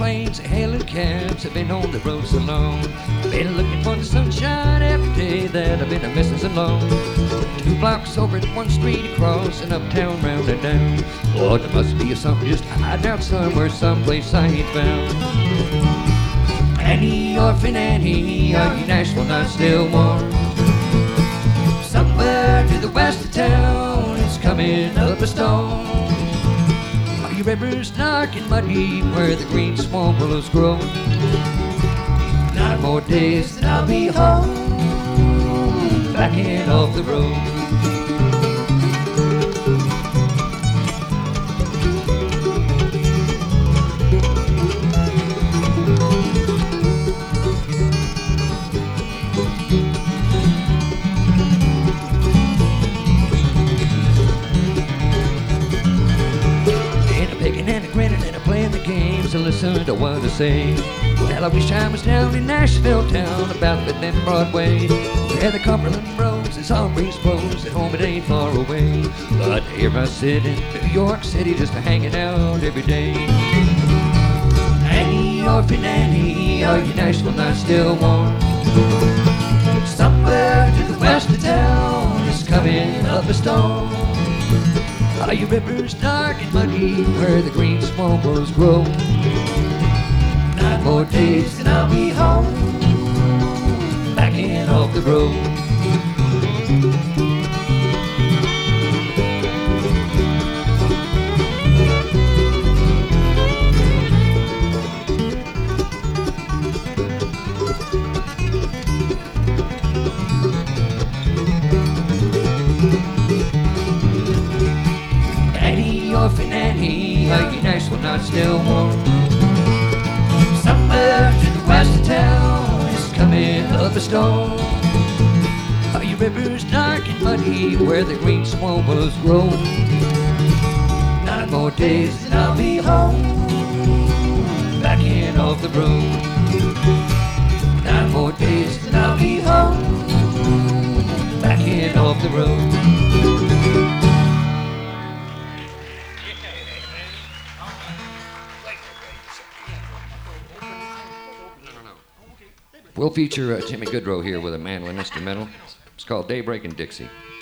planes, hailing cabs, I've been on the road so long. Been looking for the sunshine every day that I've been missing so long. 2 blocks over and 1 street across and uptown, round and down. Lord, there must be something just hiding out somewhere, someplace I ain't found. Annie, orphan Annie, are you Nashville not still warm? Somewhere to the west of town, it's coming up a storm. Are your rivers dark and muddy where the green swamp willows grow? 9 more days and I'll be home, backing off the road. And a grinning and a playing the games to listen to what I say. Well, I wish I was down in Nashville town, about with them Broadway, where the Cumberland Rose is always rose, at home it ain't far away. But here I sit in New York City just hanging out every day. Annie, orphan Annie, are you Nashville not still warm? Somewhere to the west of town is coming up a storm. Are your rivers dark and muddy where the green swamp willows grow? 9 more days and I'll be home, backing off the road. Orphan Annie, are you Nashville not still warm? Somewhere to the west of town is coming up a storm. Are your rivers dark and muddy where the green swamp willows grow? 9 more days and I'll be home, backing off the road. 9 more days and I'll be home, backing off the road. We'll feature Jimmy Goodrow here with a mandolin instrumental. It's called Daybreak in Dixie.